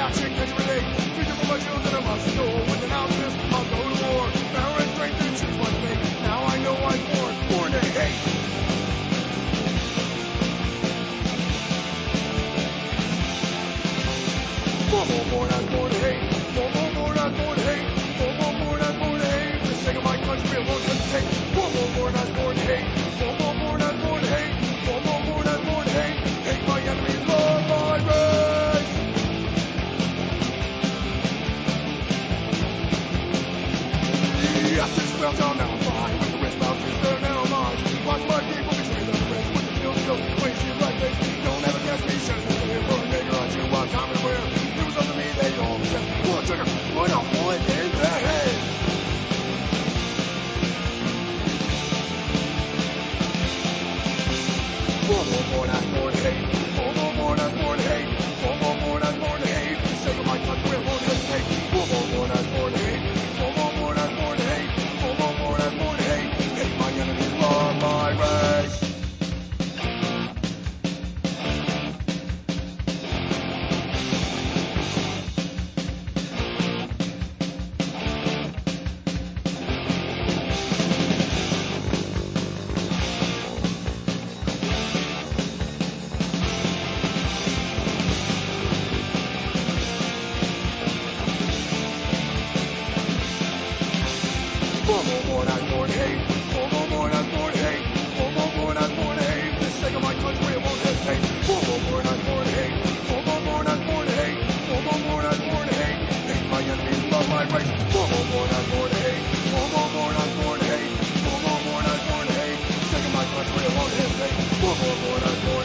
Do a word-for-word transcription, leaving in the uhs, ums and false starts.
action can relate. Future for my children I must know. With an ounces, I'll go to war. Power and strength and choose one thing. Now I know I'm born, born to hate. More, more, more, not born to hate. More, more, more, not born to hate. More, more, more, not born to hate. For the sake of my country, I won't hesitate. More, more, more, not born to hate. More, more, more, not born to hate. More, more, more, not born to hate. Hate my enemies, love my race. The ashes fell down, now I'm fine. With the wrist mountains, they're now mine. Watch my people betray the rest. With the skill, skill, wasted like this. Don't ever catch me, shut it here. For a nigger on you, I'm time to wear. It was up to me, they all said. One trigger, one off, one in the head. More, more, more, not more to hate. More, more, more, not more to hate. More, more, more, not more to hate. For the sake of my country, I won't hesitate. More, more, more, not more to hate. More, more, more, not more to hate. More, more, more, not more to hate. Hate my enemies, love my race. More, more, more, not more to hate. More, more, more, not more to hate. More, more, more, not more to hate. For the sake of my country, I won't hesitate. More, more, more, not more to hate. More, more, more, not more to hate. More, more, more, not more to hate. Hate my enemies, love my race. More, more, more, not more to hate. More, more, more, not more to hate. More, more, more, not more to hate. For the sake of my country, I won't hesitate. More, more, more, not more